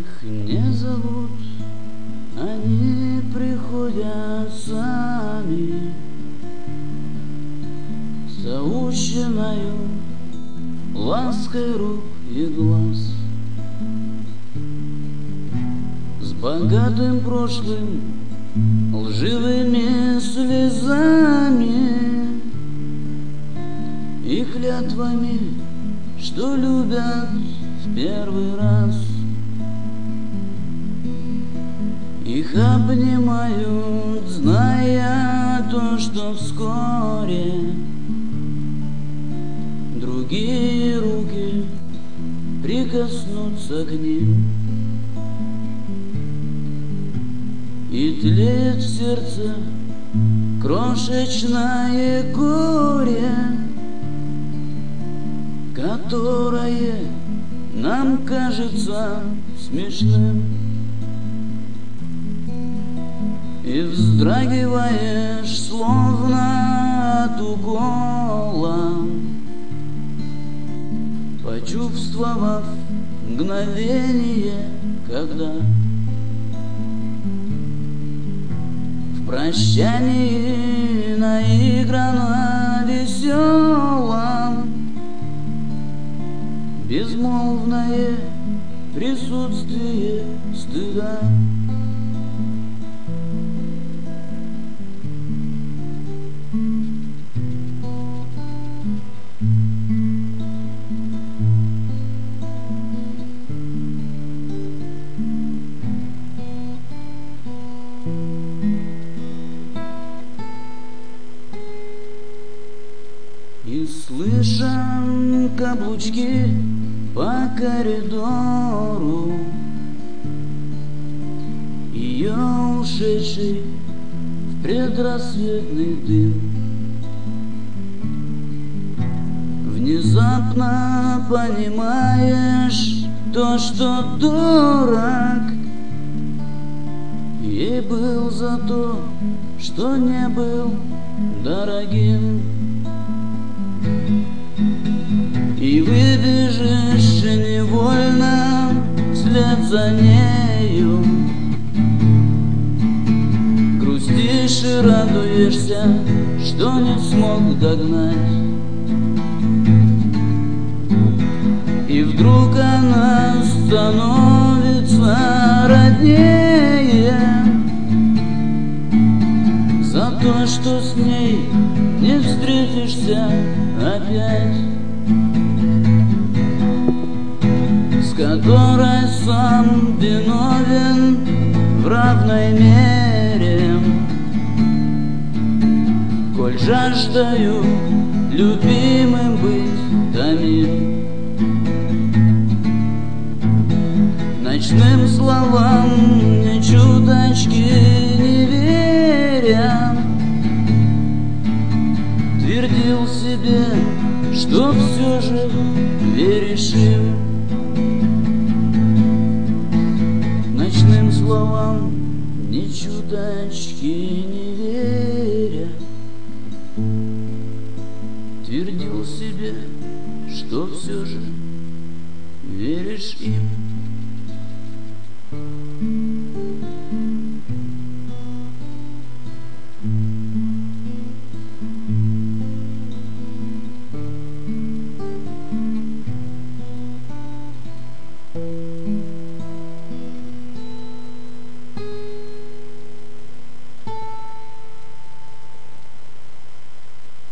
их не зовут, они приходят сами, заученною лаской рук и глаз, с богатым прошлым, лживыми слезами и клятвами, что любят в первый раз. Их обнимают, зная то, что вскоре другие руки прикоснутся к ним, и тлеет в сердце крошечное горе, которое нам кажется смешным. И вздрагиваешь, словно от укола, почувствовав мгновение, когда в прощании наигранно веселом безмолвное присутствие стыда. И слышам каблучки по коридору ее ушедший в предрассветный дым. Внезапно понимаешь то, что дурак ей был за то, что не был дорогим. И выбежишь невольно вслед за нею, грустишь и радуешься, что не смог догнать. И вдруг она становится роднее за то, что с ней не встретишься опять, с которой сам виновен в равной мере, коль жаждаю любимым быть томим. Ночным словам ни чуточки не веря, твердил себе, что все же веришь им. Ночным словам ни чуточки не веря, твердил себе, что все же веришь им.